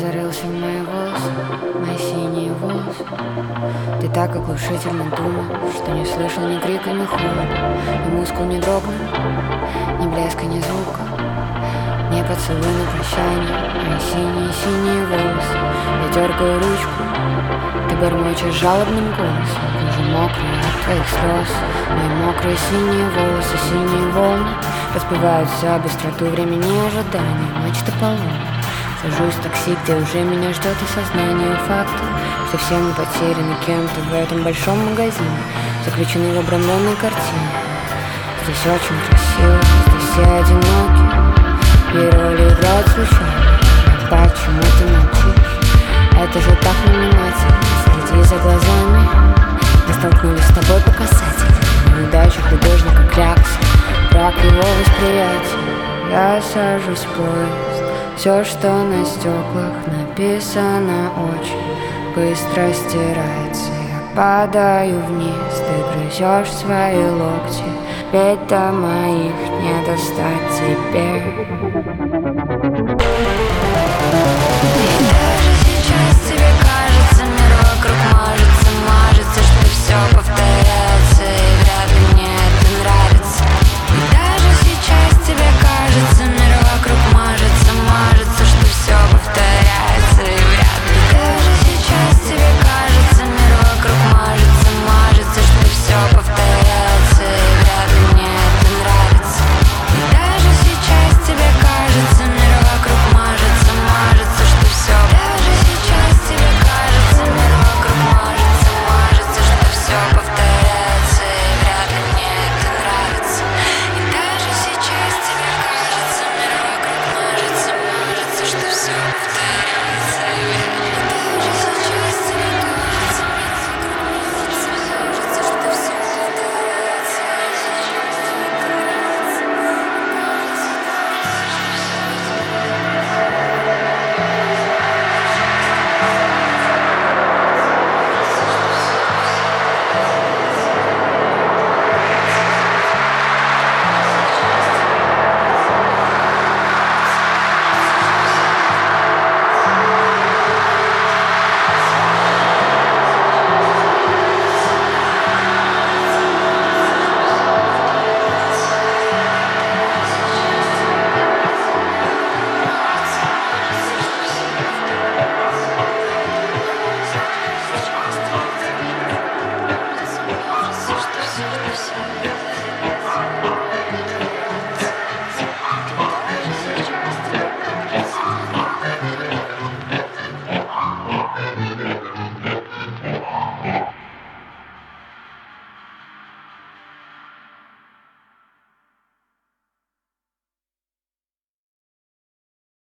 зарылся в мои волосы, мои синие волосы. Ты так оглушительно думал, что не слышал ни крика, ни холода, ни мускул не дрогнул, ни блеска, ни звука, не поцелуй на прощание. Мои синие-синие волосы, я дергаю ручку, ты бормочешь жалобным голосом, кожа мокрая от твоих слез. Мои мокрые синие волосы, синие волны разбиваются об быстроту времени ожидания. Ночь-то полна. Сажусь в такси, где уже меня ждет осознание факта, что все мы потеряны кем-то в этом большом магазине, заключены в обрамленной картине. Здесь очень красиво, здесь все одиноки, и роли играют случайно. Почему ты молчишь? Это же так внимательно. Следи за глазами. Мы столкнулись с тобой по касательной. Неудача художника клякса, брак его восприятия. Я сажусь в поезд. Все, что на стеклах написано, очень быстро стирается. Я падаю вниз, ты грызешь свои локти, ведь до моих не достать теперь.